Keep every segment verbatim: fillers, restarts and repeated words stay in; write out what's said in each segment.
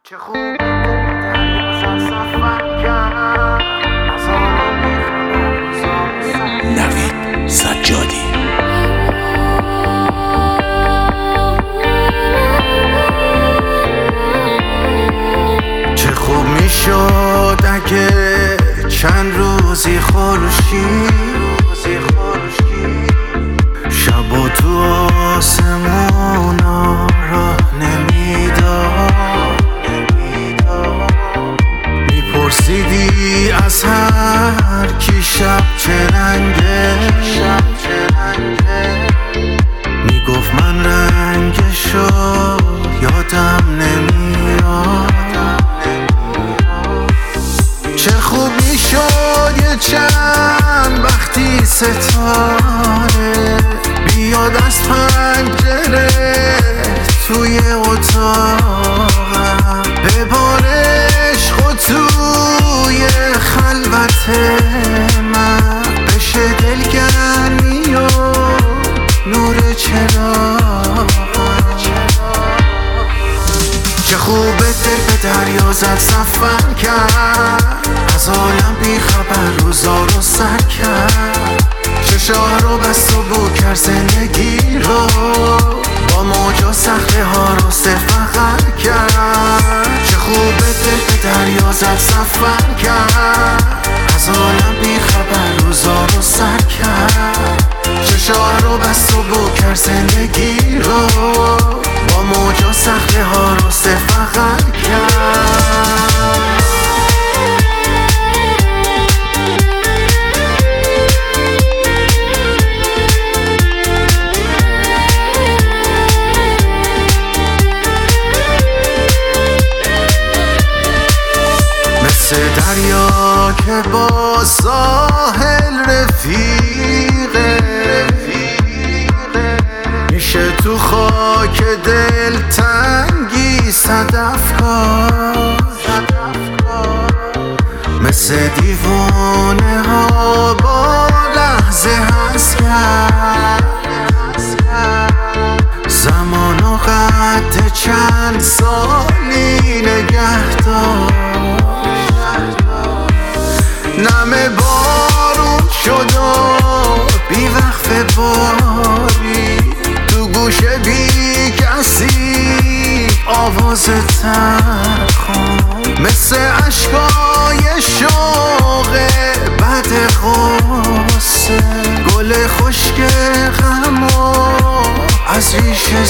چه خوب دریا زد سفر کرد از آنم بیخبر نوید سجادی. چه خوب میشد اگه چند روزی خورشید شب و تو آسمونا راه نمیداد، میپرسیدی از هر کی شب چه رنگه، میگفت من رنگشو یادم نمیاد. چه خوب میشد یه چند وقتی ستاره بیاد از پنجره توی اتاقم بباره عشق و توی خلوت من بشه دلگرمی و نور چراغم. چه خوبه دل به دریا زد سفر کرد از عالم بیخبر روزا رو سر کرد، چشا رو بست و بو کرد زندگی رو با موجا صخره ها رو سفر کرد. چه خوبه دل به دریا زد سفر کرد از عالم بیخبر روزا رو سر کرد، چشا رو بست و بو کرد زندگی رو با موجا صخره ها رو سفر کرد. مثل دریا که با ساحل رفیقه، میشه تو خاک دل تنگی صدف کار، مثل دیوانه ها با لحظه هست کرد، زمان و قد چند سالی نگه دار. نمه بارون شد و بی وقف باری تو گوش بی کسی آواز ترخون، مثل عشقای شوق بد غصه گل خشک غم و از ریشه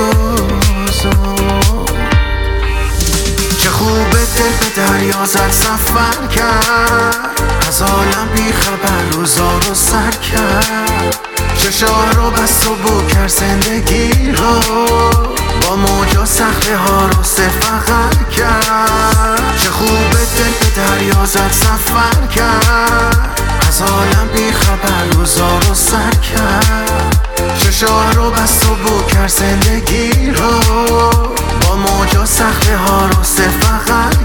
سوزون. چه خوبه دل به دریا زد سفر کرد از عالم بیخبر روزا رو سر کرد، چشا رو بست و بو کرد زندگی رو با موجا صخره ها رو سفر کرد. چه خوبه دل به دریا زد سفر کرد از عالم بیخبر روزا رو سر کرد، چشا رو بست و بو کرد زندگی رو با موجا صخره ها رو سفر